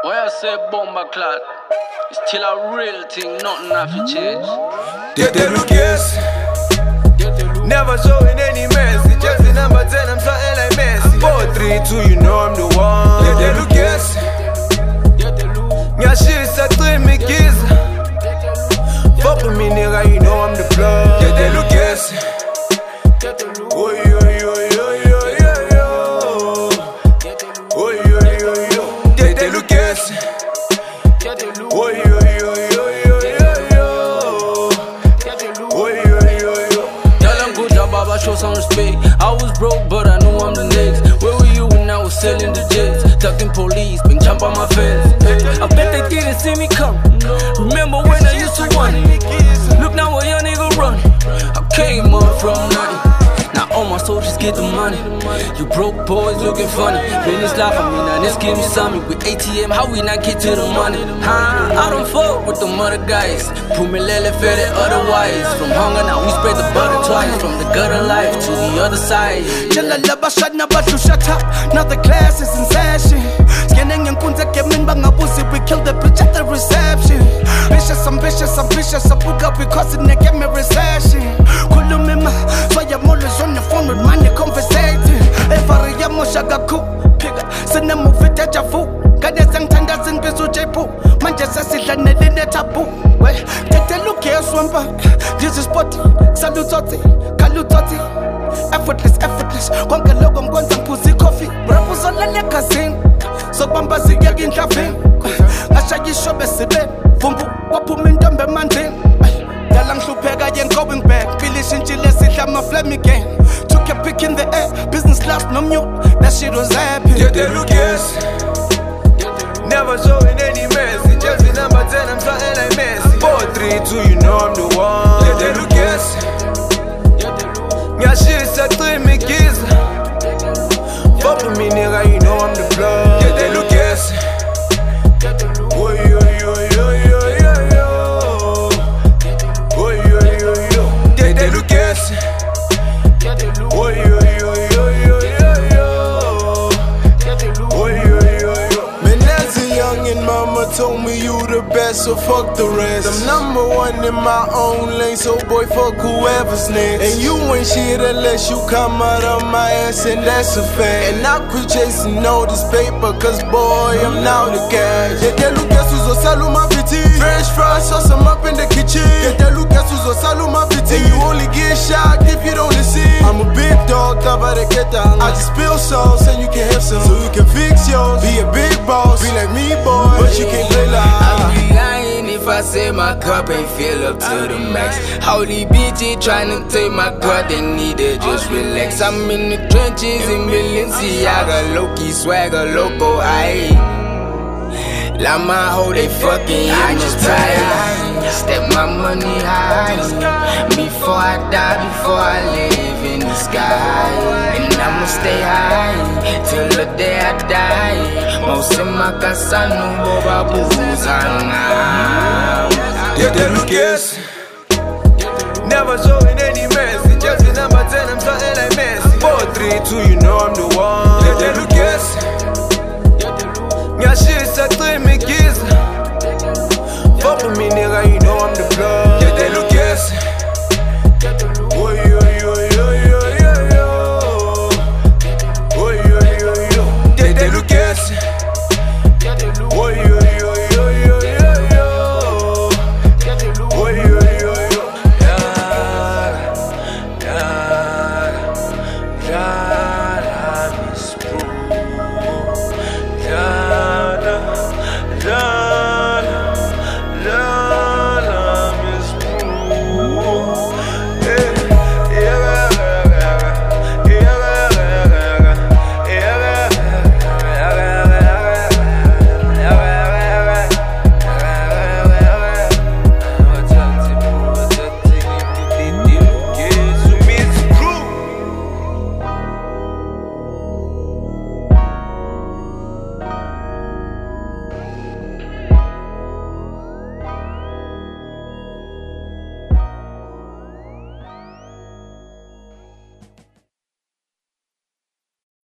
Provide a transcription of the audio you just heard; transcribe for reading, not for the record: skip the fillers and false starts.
Why I say bomba clot? It's still a real thing, nothing have to change. Tete Lucas, never showing any mercy. Jersey number 10, I'm something like Messi. 4-3-2, you know I'm the one. Tete Lucas, nyashisa twimikiza. Fuck with me, nigga, you know I'm the plug. Tete Lucas, oi oi oi oi oi oi oi oi oi oi. Tete Lucas, oi oi oi oi oi oi oi oi. Tell them good job, Baba, show some respect. I was broke, but I know I'm the next. Where were you when I was selling the jets? Ducking police, been jump on my fence. I bet they didn't see me come. Remember when I used to run? Look now where young nigga run. I came up from nothing. Now all my soldiers get the money. You broke boys looking funny. When it's life, I mean, now this give me something. With ATM, how we not get to the money? I don't fuck with them other guys. Put me lele fed it otherwise. From hunger, now we spread the butter twice. From the gutter life to the other side. Shut up, now the class is in session. Scanning and kunza kemin banga pussy, we kill the bitch at the reception. Vicious, ambitious, ambitious, I book up because it neck me recession. Kulumima, so your mollers on the phone with money conversating. Every yamoshagaku, pigga, send them move it at your foot. Gades and tenders in Bizu Jepu, Manchester City and the tapu. Well, take a look here, swamper. This is spotty, salutoti, kalutoti. Effortless, effortless. Konke logo mkwenza mpuzi coffee. Rappers on the liquor scene. So bamba zigeg in traffic. Ngasha yishobe sibe. Vumbu wapumi ndombe mandin. Dalang hlupeka yen going back. Bilish inchile sidla ma flame again. Took a pic in the air. Business class no mute. That shit was happy. Tete Lucas, never showing any mercy. Jersey number 10, I'm something like Messi. 4-3-2, you know I'm the one. Tete Lucas, nyashisa twimikiza. Fuck with me, nigga, you know I'm the plug. Tete Lucas, oi oi oi oi oi oi oi oi oi. Tete Lucas, oi oi oi oi oi oi oi oi. Man, as a youngin', mama told me you the best, so fuck the rest. I'm number one in my own lane, so boy, fuck whoever's next. And you ain't shit unless you come out of my ass, and that's a fact. And I quit chasing all this paper, cause boy, I'm now the cash. Tete Lucas uzosala umaviti. Fresh fries, sauce I'm up in the kitchen. Tete Lucas uzosala umaviti. And you only get shocked if you don't listen. I'm a big dog, I just spill sauce and you can have some. So you can fix yours, be a big boss, be like me boy, but you can't play like I'd be lying if I say my cup ain't fill up to the max. How these bitches tryna take my cut, they need to just relax. I'm in the trenches in Balenciaga, low-key swagger, loco, like my hoe, they fucking, I just tired. Step my money high. Before I die, before I live in the sky. And I'ma stay high till the day I die. Most in my casa, no boba buzana. Tete Lucas, never showing any mercy. Jersey number 10, I'm something like Messi. 4-3-2, you know I'm the one. Tete Lucas, nyashisa twimikiza. Fuck with me, nigga, you know I'm the plug.